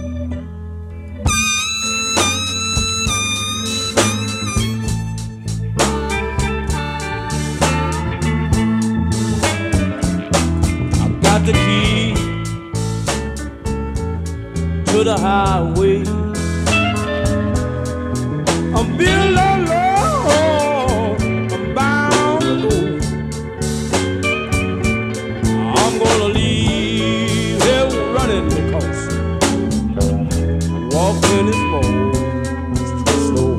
Got the key to the highway. I'm built alone, I'm bound to go. I'm gonna leave here running because walking is more slow.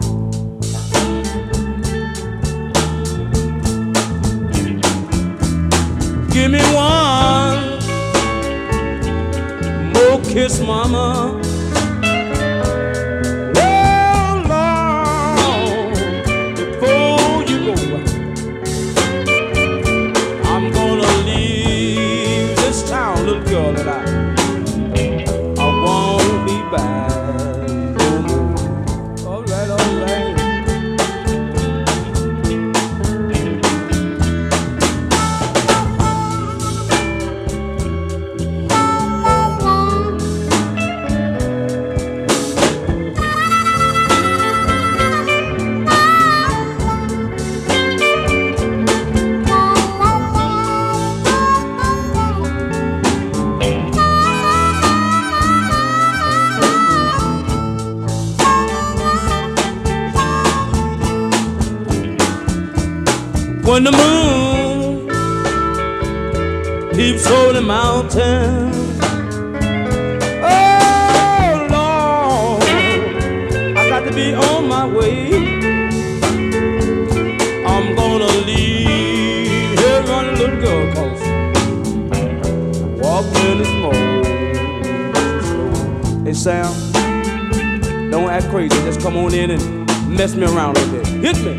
Give me one more kiss, mama. Oh, Lord, before you go, I'm gonna leave this town, little girl, that I won't be back no more. All right, all right. When the moon peeps over the mountain, oh Lord, I got to be on my way. I'm gonna leave here running, little girl, cause walking is more slow. Hey Sam, don't act crazy, just come on in and mess me around a little bit. Hit me.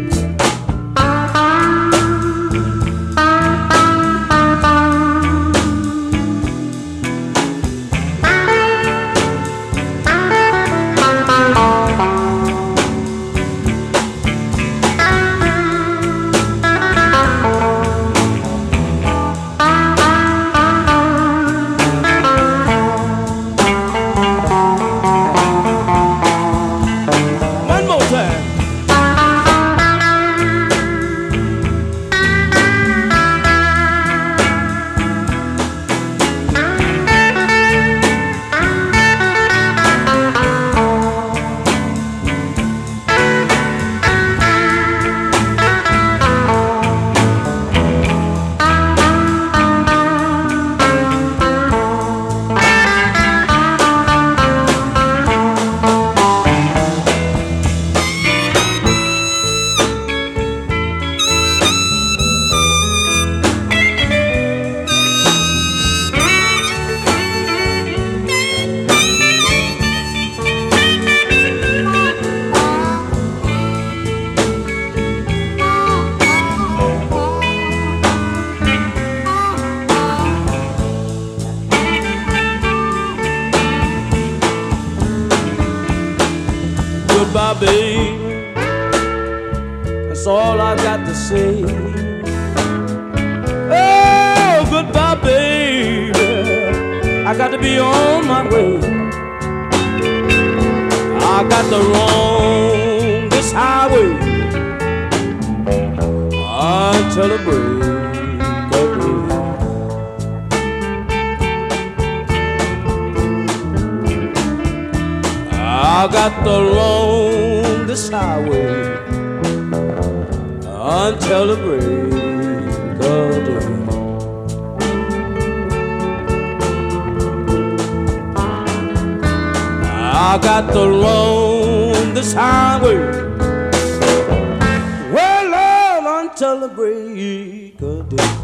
Goodbye, babe, that's all I got to say. Oh, goodbye, baby, I got to be on my way. I got to roam this highway until the break of day. I got to roam this highway until the break of day. I got to roam this highway, well, Lord, until the break of day.